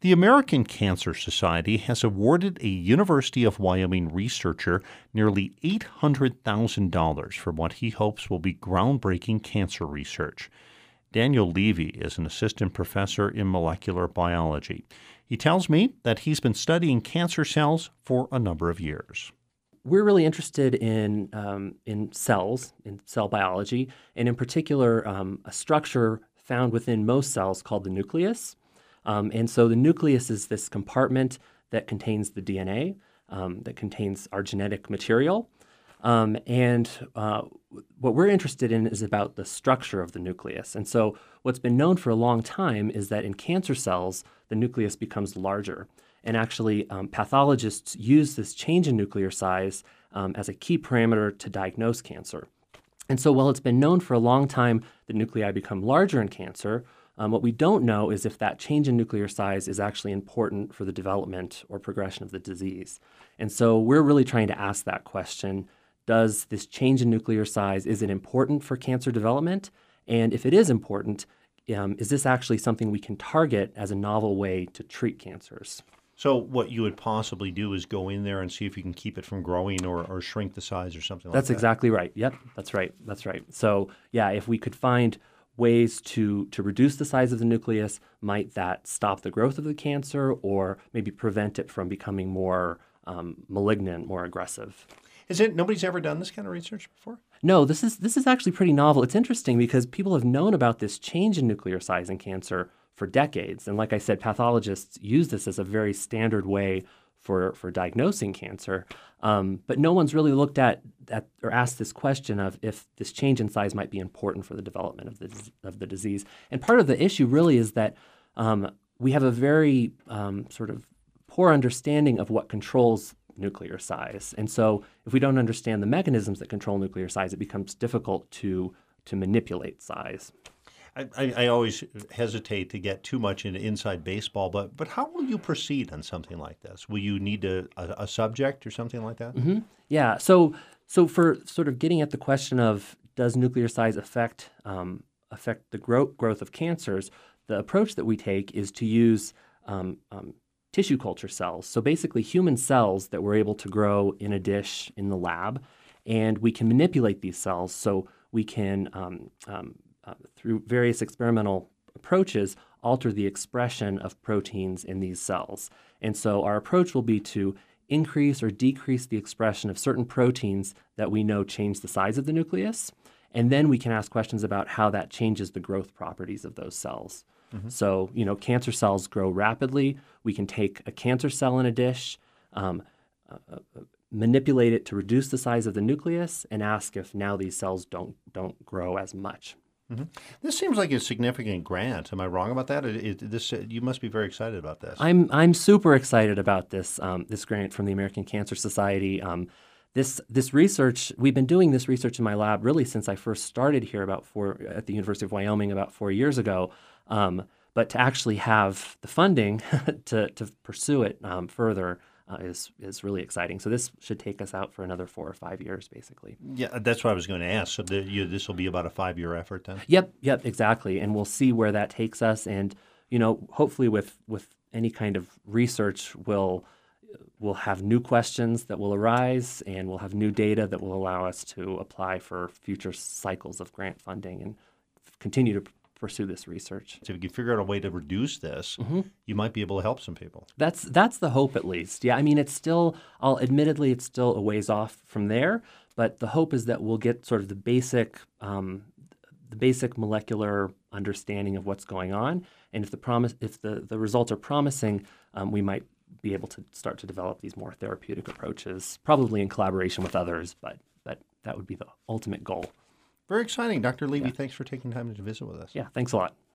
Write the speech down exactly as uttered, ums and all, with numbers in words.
The American Cancer Society has awarded a University of Wyoming researcher nearly eight hundred thousand dollars for what he hopes will be groundbreaking cancer research. Daniel Levy is an assistant professor in molecular biology. He tells me that he's been studying cancer cells for a number of years. We're really interested in um, in cells, in cell biology, and in particular um, a structure found within most cells called the nucleus. Um, and so the nucleus is this compartment that contains the D N A, um, that contains our genetic material. Um, and uh, what we're interested in is about the structure of the nucleus. And so what's been known for a long time is that in cancer cells, the nucleus becomes larger. And actually, um, pathologists use this change in nuclear size um, as a key parameter to diagnose cancer. And so while it's been known for a long time that nuclei become larger in cancer, um, what we don't know is if that change in nuclear size is actually important for the development or progression of the disease. And so we're really trying to ask that question. Does this change in nuclear size, is it important for cancer development? And if it is important, um, is this actually something we can target as a novel way to treat cancers? So what you would possibly do is go in there and see if you can keep it from growing or, or shrink the size or something like that. That's exactly right. Yep, that's right. That's right. So yeah, if we could find ways to, to reduce the size of the nucleus, might that stop the growth of the cancer or maybe prevent it from becoming more um, malignant, more aggressive? Is it nobody's ever done this kind of research before? No, this is this is actually pretty novel. It's interesting because people have known about this change in nuclear size in cancer for decades. And like I said, pathologists use this as a very standard way for, for diagnosing cancer. Um, but no one's really looked at, at or asked this question of if this change in size might be important for the development of the, of the disease. And part of the issue really is that um, we have a very um, sort of poor understanding of what controls nuclear size. And so if we don't understand the mechanisms that control nuclear size, it becomes difficult to, to manipulate size. I, I always hesitate to get too much into inside baseball, but but how will you proceed on something like this? Will you need a, a, a subject or something like that? Mm-hmm. Yeah. So so for sort of getting at the question of does nuclear size affect um, affect the growth growth of cancers, the approach that we take is to use um, um, tissue culture cells. So basically, human cells that we're able to grow in a dish in the lab, and we can manipulate these cells. So we can um, um, Uh, through various experimental approaches, alter the expression of proteins in these cells. And so our approach will be to increase or decrease the expression of certain proteins that we know change the size of the nucleus. And then we can ask questions about how that changes the growth properties of those cells. Mm-hmm. So, you know, cancer cells grow rapidly. We can take a cancer cell in a dish, um, uh, uh, manipulate it to reduce the size of the nucleus, and ask if now these cells don't don't grow as much. Mm-hmm. This seems like a significant grant. Am I wrong about that? It, it, this uh, you must be very excited about this. I'm I'm super excited about this um, this grant from the American Cancer Society. Um, this this research we've been doing this research in my lab really since I first started here about four at the University of Wyoming about four years ago. Um, but to actually have the funding to to pursue it um, further. Uh, is is really exciting. So this should take us out for another four or five years, basically. Yeah, that's what I was going to ask. So the, you, this will be about a five-year effort then? Yep, yep, exactly. And we'll see where that takes us. And you know, hopefully, with with any kind of research, we'll we'll have new questions that will arise, and we'll have new data that will allow us to apply for future cycles of grant funding and continue to pursue this research. So if you can figure out a way to reduce this, mm-hmm. you might be able to help some people. That's that's the hope, at least. Yeah, I mean, it's still, I'll admittedly, it's still a ways off from there, but the hope is that we'll get sort of the basic, um, the basic molecular understanding of what's going on, and if the promise, if the, the results are promising, um, we might be able to start to develop these more therapeutic approaches, probably in collaboration with others, but but that would be the ultimate goal. Very exciting. Doctor Levy, yeah. Thanks for taking time to visit with us. Yeah, thanks a lot.